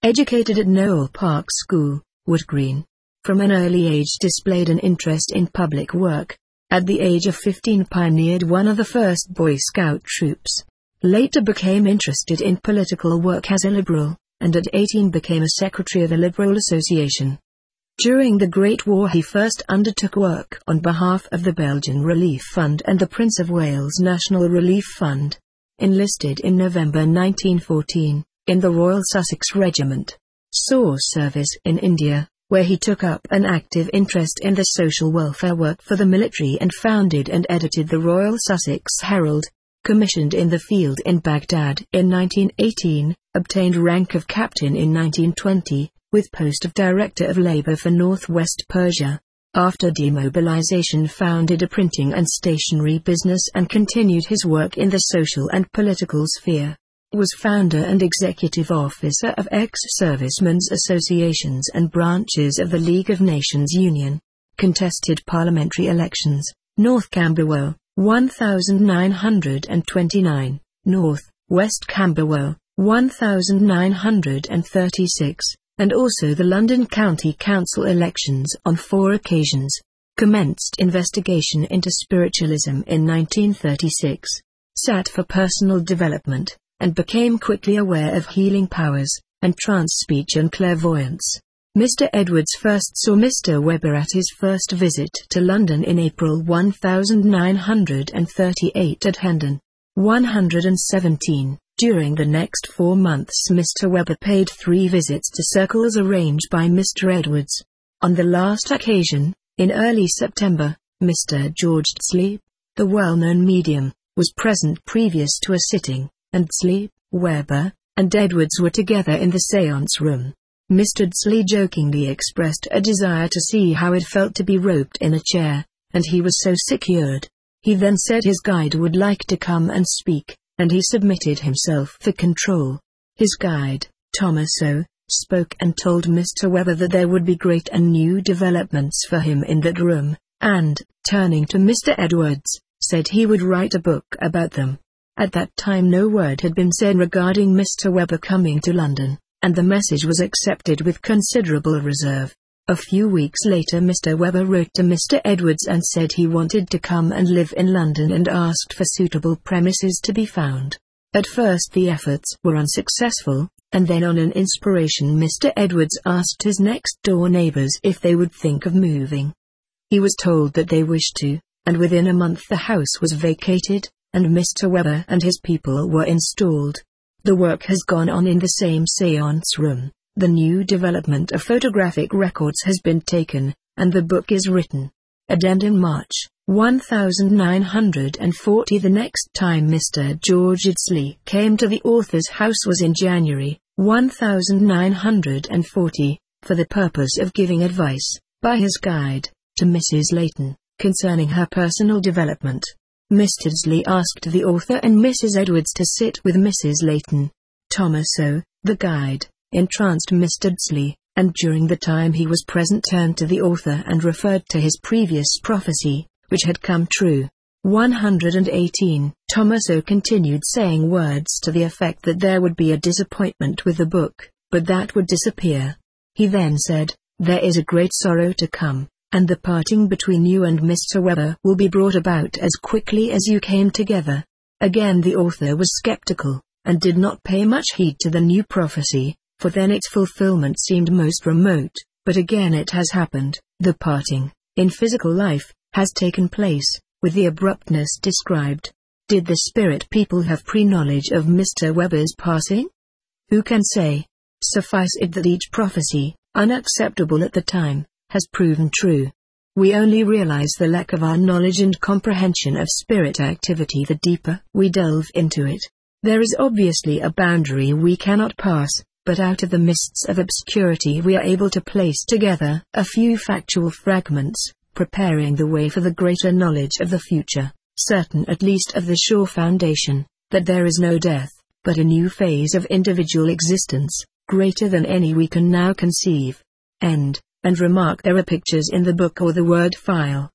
Educated at Noel Park School, Wood Green. From an early age displayed an interest in public work. At the age of 15 pioneered one of the first Boy Scout troops. Later became interested in political work as a Liberal, and at 18 became a secretary of the Liberal Association. During the Great War he first undertook work on behalf of the Belgian Relief Fund and the Prince of Wales National Relief Fund. Enlisted in November 1914, in the Royal Sussex Regiment. Saw service in India, where he took up an active interest in the social welfare work for the military and founded and edited the Royal Sussex Herald. Commissioned in the field in Baghdad in 1918, obtained rank of captain in 1920, with post of Director of Labour for Northwest Persia. After demobilization founded a printing and stationery business and continued his work in the social and political sphere. Was founder and executive officer of ex-servicemen's associations and branches of the League of Nations Union. Contested parliamentary elections, North Camberwell, 1929, North, West Camberwell, 1936, and also the London County Council elections on 4 occasions. Commenced investigation into spiritualism in 1936. Sat for personal development, and became quickly aware of healing powers, and trance speech and clairvoyance. Mr. Edwards first saw Mr. Webber at his first visit to London in April 1938 at Hendon, 117. During the next 4 months Mr. Webber paid 3 visits to circles arranged by Mr. Edwards. On the last occasion, in early September, Mr. George Dudsley, the well-known medium, was present previous to a sitting, and Dudsley, Webber, and Edwards were together in the séance room. Mr. Dudsley jokingly expressed a desire to see how it felt to be roped in a chair, and he was so secured. He then said his guide would like to come and speak, and he submitted himself for control. His guide, Thomas O., spoke and told Mr. Webber that there would be great and new developments for him in that room, and, turning to Mr. Edwards, said he would write a book about them. At that time no word had been said regarding Mr. Webber coming to London, and the message was accepted with considerable reserve. A few weeks later Mr. Webber wrote to Mr. Edwards and said he wanted to come and live in London and asked for suitable premises to be found. At first the efforts were unsuccessful, and then on an inspiration Mr. Edwards asked his next-door neighbours if they would think of moving. He was told that they wished to, and within a month the house was vacated, and Mr. Webber and his people were installed. The work has gone on in the same séance room. The new development of photographic records has been taken, and the book is written. Addendum March, 1940. The next time Mr. George Dudsley came to the author's house was in January, 1940, for the purpose of giving advice, by his guide, to Mrs. Layton, concerning her personal development. Mr. Dudsley asked the author and Mrs. Edwards to sit with Mrs. Layton. Thomas O., the guide, entranced Mr. Dudsley, and during the time he was present turned to the author and referred to his previous prophecy, which had come true. 118. Thomas O. continued saying words to the effect that there would be a disappointment with the book, but that would disappear. He then said, "There is a great sorrow to come, and the parting between you and Mr. Webber will be brought about as quickly as you came together." Again the author was skeptical, and did not pay much heed to the new prophecy, for then its fulfillment seemed most remote, but again it has happened. The parting, in physical life, has taken place, with the abruptness described. Did the spirit people have pre-knowledge of Mr. Webber's passing? Who can say? Suffice it that each prophecy, unacceptable at the time, has proven true. We only realize the lack of our knowledge and comprehension of spirit activity the deeper we delve into it. There is obviously a boundary we cannot pass, but out of the mists of obscurity we are able to place together a few factual fragments, preparing the way for the greater knowledge of the future, certain at least of the sure foundation, that there is no death, but a new phase of individual existence, greater than any we can now conceive. End. And remark there are pictures in the book or the word file.